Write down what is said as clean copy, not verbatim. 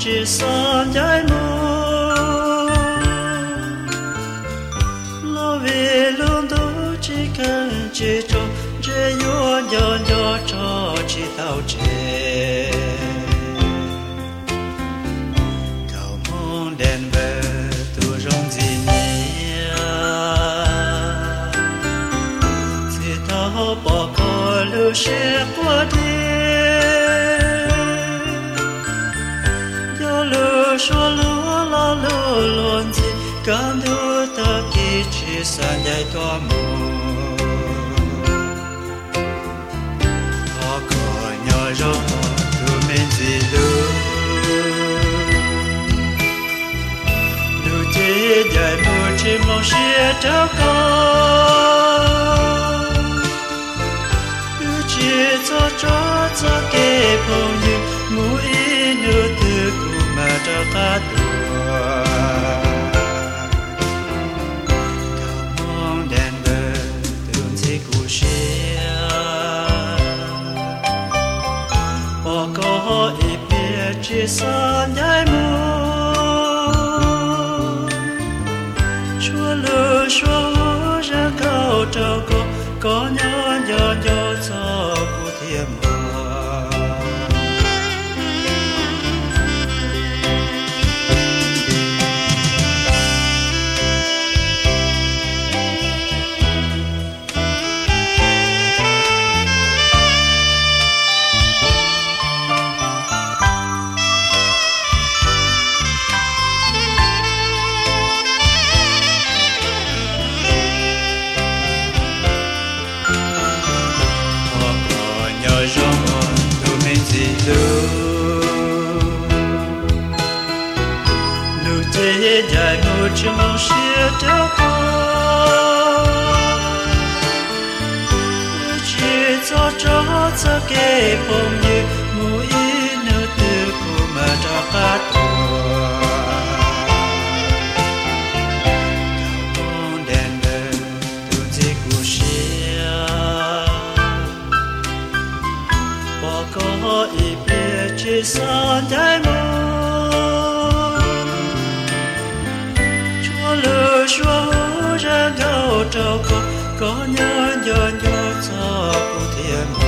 chỉ son trái mùa lo về luôn đó chỉ cần chỉ cho chỉ yo cho chỉ tao chế cầu mong đèn về tu rong gì nhỉ chỉ tao bỏ coi lưu sẽ qua đi lúa số lúa lo lúa luôn gì cán lúa ta kỳ chỉ san dạy toa mù họ có nhỏ rõ tu men gì lúa lúa chỉ dạy mùa chim lòng xia trao con lúa chỉ cho kê phong như mũi nửa từ mà cho ta tua cầu mong đèn bờ tương chỉ cụ xia bỏ có ít biết chỉ son nhai mùa chúa lừa chúa ra cầu trâu có nhỏ cho cụ thiêm lúa thế dài một chiếc mong xia trao con lúa chỉ cho kê phong như mũi nửa từ của mà cho phát tua cầu mong đèn bờ tuôn chỉ của xia bỏ có ít biết chỉ son trái mùa lừa chúa ra gạo trâu có nhỏ cho cụ thiêm